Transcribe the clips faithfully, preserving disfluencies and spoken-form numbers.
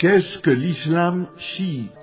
Qu'est-ce que l'islam chiite?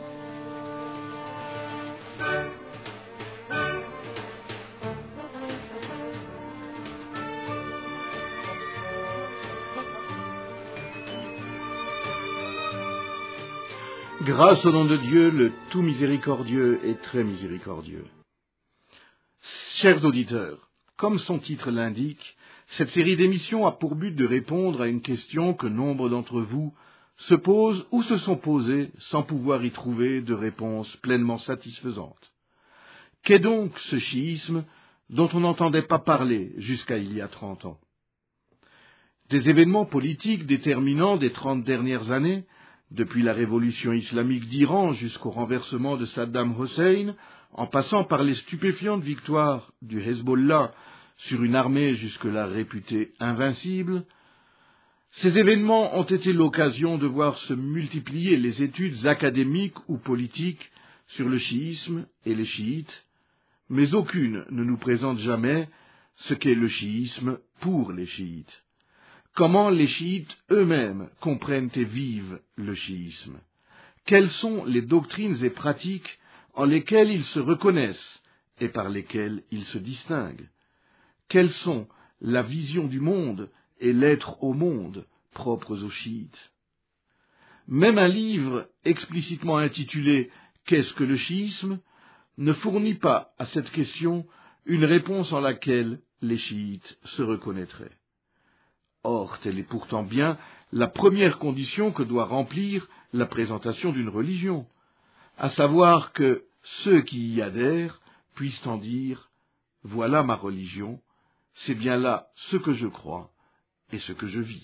Grâce au nom de Dieu, le tout miséricordieux et très miséricordieux. Chers auditeurs, comme son titre l'indique, cette série d'émissions a pour but de répondre à une question que nombre d'entre vous se posent ou se sont posées sans pouvoir y trouver de réponse pleinement satisfaisante. Qu'est donc ce chiisme dont on n'entendait pas parler jusqu'à il y a trente ans? Des événements politiques déterminants des trente dernières années, depuis la révolution islamique d'Iran jusqu'au renversement de Saddam Hussein, en passant par les stupéfiantes victoires du Hezbollah sur une armée jusque-là réputée invincible, ces événements ont été l'occasion de voir se multiplier les études académiques ou politiques sur le chiisme et les chiites, mais aucune ne nous présente jamais ce qu'est le chiisme pour les chiites. Comment les chiites eux-mêmes comprennent et vivent le chiisme? Quelles sont les doctrines et pratiques en lesquelles ils se reconnaissent et par lesquelles ils se distinguent? Quelles sont la vision du monde et l'être au monde propres aux chiites? Même un livre explicitement intitulé « Qu'est-ce que le chiisme ?» ne fournit pas à cette question une réponse en laquelle les chiites se reconnaîtraient. Or, telle est pourtant bien la première condition que doit remplir la présentation d'une religion, à savoir que ceux qui y adhèrent puissent en dire « Voilà ma religion, c'est bien là ce que je crois et ce que je vis ».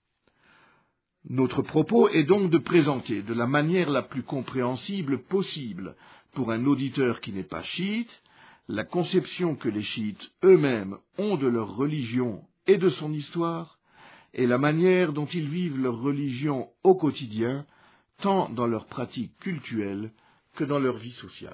Notre propos est donc de présenter de la manière la plus compréhensible possible pour un auditeur qui n'est pas chiite la conception que les chiites eux-mêmes ont de leur religion et de son histoire, et la manière dont ils vivent leur religion au quotidien, tant dans leur pratique cultuelle que dans leur vie sociale.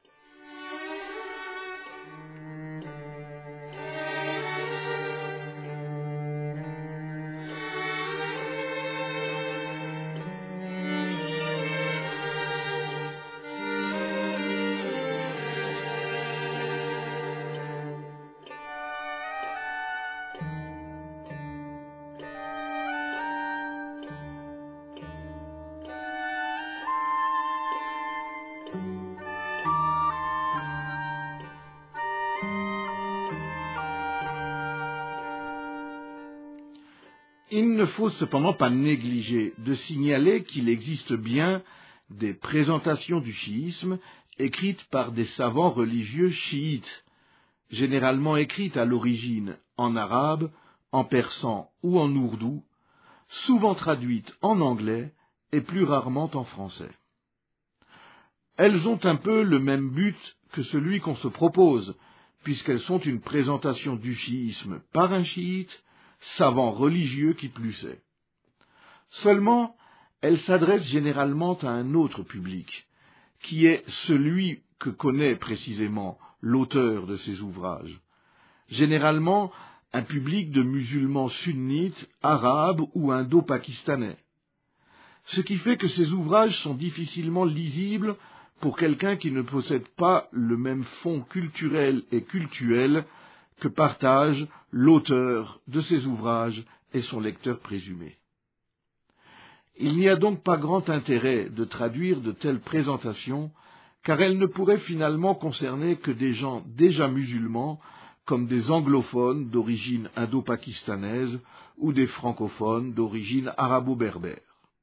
Il ne faut cependant pas négliger de signaler qu'il existe bien des présentations du chiisme écrites par des savants religieux chiites, généralement écrites à l'origine en arabe, en persan ou en ourdou, souvent traduites en anglais et plus rarement en français. Elles ont un peu le même but que celui qu'on se propose, puisqu'elles sont une présentation du chiisme par un chiite, savant religieux qui plus est. Seulement, elles s'adressent généralement à un autre public, qui est celui que connaît précisément l'auteur de ces ouvrages, généralement un public de musulmans sunnites, arabes ou indo-pakistanais, ce qui fait que ces ouvrages sont difficilement lisibles pour quelqu'un qui ne possède pas le même fond culturel et cultuel que partage l'auteur de ces ouvrages et son lecteur présumé. Il n'y a donc pas grand intérêt de traduire de telles présentations, car elles ne pourraient finalement concerner que des gens déjà musulmans, comme des anglophones d'origine indo-pakistanaise ou des francophones d'origine arabo-berbère.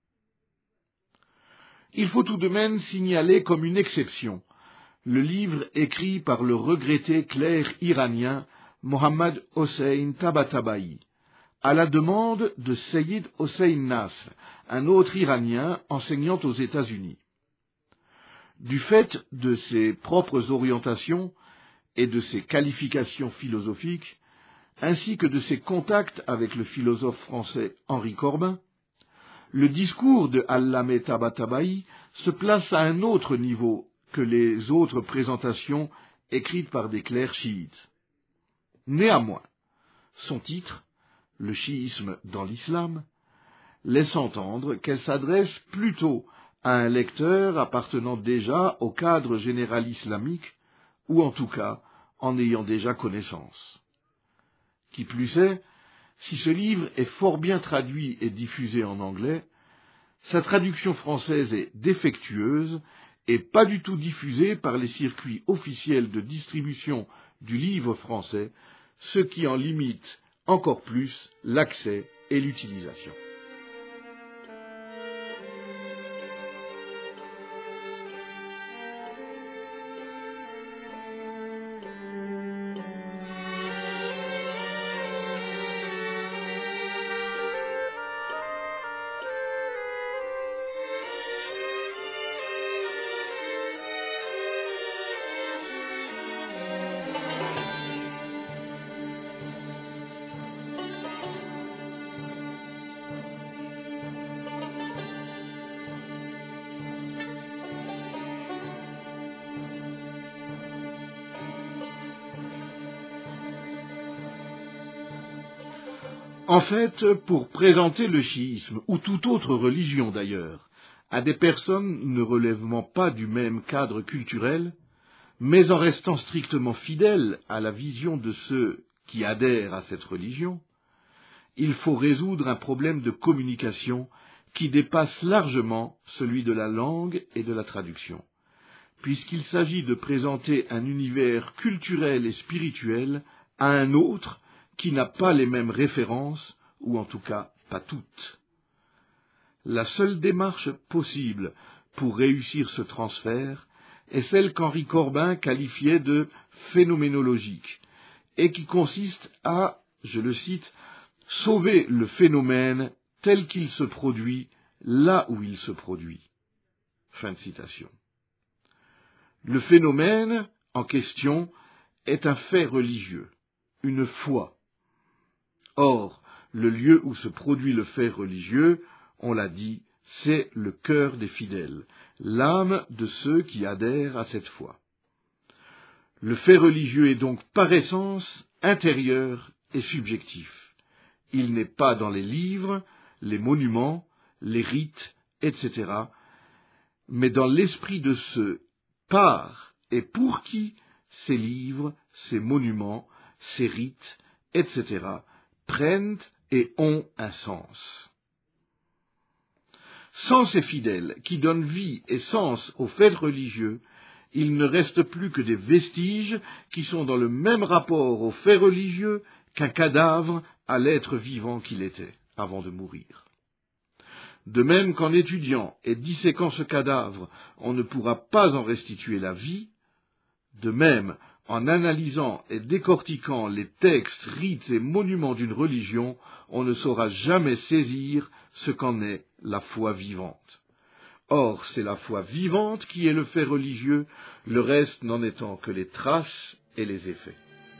Il faut tout de même signaler comme une exception le livre écrit par le regretté clerc iranien Mohammad Hossein Tabatabai, à la demande de Seyyid Hossein Nasr, un autre Iranien enseignant aux États-Unis. Du fait de ses propres orientations et de ses qualifications philosophiques, ainsi que de ses contacts avec le philosophe français Henri Corbin, le discours de Allameh Tabatabai se place à un autre niveau que les autres présentations écrites par des clercs chiites. Néanmoins, son titre, « Le chiisme dans l'islam », laisse entendre qu'elle s'adresse plutôt à un lecteur appartenant déjà au cadre général islamique, ou en tout cas en ayant déjà connaissance. Qui plus est, si ce livre est fort bien traduit et diffusé en anglais, sa traduction française est défectueuse et pas du tout diffusée par les circuits officiels de distribution du livre français, ce qui en limite encore plus l'accès et l'utilisation. En fait, pour présenter le chiisme, ou toute autre religion d'ailleurs, à des personnes ne relèvant pas du même cadre culturel, mais en restant strictement fidèles à la vision de ceux qui adhèrent à cette religion, il faut résoudre un problème de communication qui dépasse largement celui de la langue et de la traduction, puisqu'il s'agit de présenter un univers culturel et spirituel à un autre qui n'a pas les mêmes références, ou en tout cas pas toutes. La seule démarche possible pour réussir ce transfert est celle qu'Henri Corbin qualifiait de phénoménologique, et qui consiste à, je le cite, sauver le phénomène tel qu'il se produit là où il se produit. Fin de citation. Le phénomène en question est un fait religieux, une foi. Or, le lieu où se produit le fait religieux, on l'a dit, c'est le cœur des fidèles, l'âme de ceux qui adhèrent à cette foi. Le fait religieux est donc par essence intérieur et subjectif. Il n'est pas dans les livres, les monuments, les rites, et cetera, mais dans l'esprit de ceux par et pour qui ces livres, ces monuments, ces rites, et cetera, prennent et ont un sens. Sans ces fidèles qui donnent vie et sens aux faits religieux, il ne reste plus que des vestiges qui sont dans le même rapport aux faits religieux qu'un cadavre à l'être vivant qu'il était avant de mourir. De même qu'en étudiant et disséquant ce cadavre, on ne pourra pas en restituer la vie, de même, en analysant et décortiquant les textes, rites et monuments d'une religion, on ne saura jamais saisir ce qu'en est la foi vivante. Or, c'est la foi vivante qui est le fait religieux, le reste n'en étant que les traces et les effets.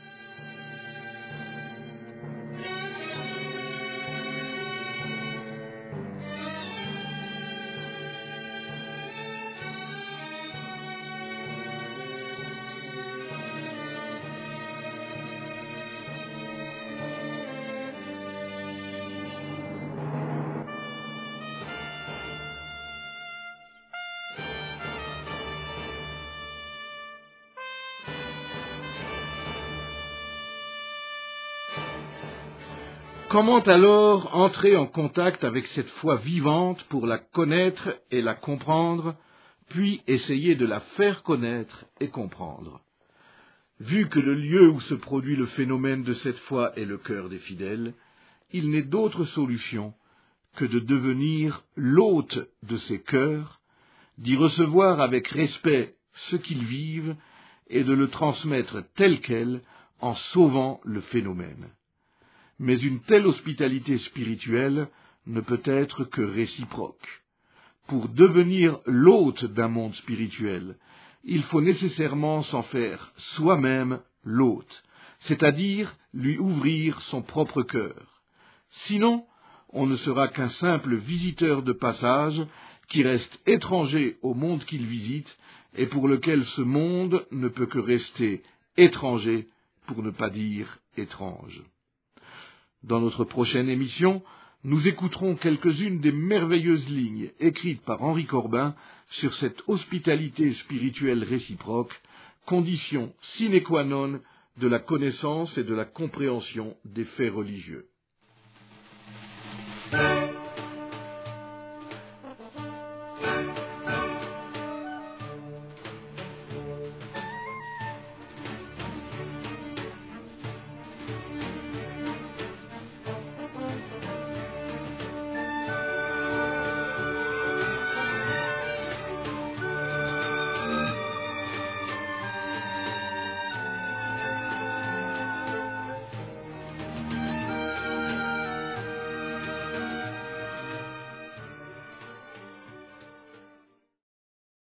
Comment alors entrer en contact avec cette foi vivante pour la connaître et la comprendre, puis essayer de la faire connaître et comprendre? Vu que le lieu où se produit le phénomène de cette foi est le cœur des fidèles, il n'est d'autre solution que de devenir l'hôte de ces cœurs, d'y recevoir avec respect ce qu'ils vivent et de le transmettre tel quel en sauvant le phénomène. Mais une telle hospitalité spirituelle ne peut être que réciproque. Pour devenir l'hôte d'un monde spirituel, il faut nécessairement s'en faire soi-même l'hôte, c'est-à-dire lui ouvrir son propre cœur. Sinon, on ne sera qu'un simple visiteur de passage qui reste étranger au monde qu'il visite et pour lequel ce monde ne peut que rester étranger, pour ne pas dire étrange. Dans notre prochaine émission, nous écouterons quelques-unes des merveilleuses lignes écrites par Henri Corbin sur cette hospitalité spirituelle réciproque, condition sine qua non de la connaissance et de la compréhension des faits religieux.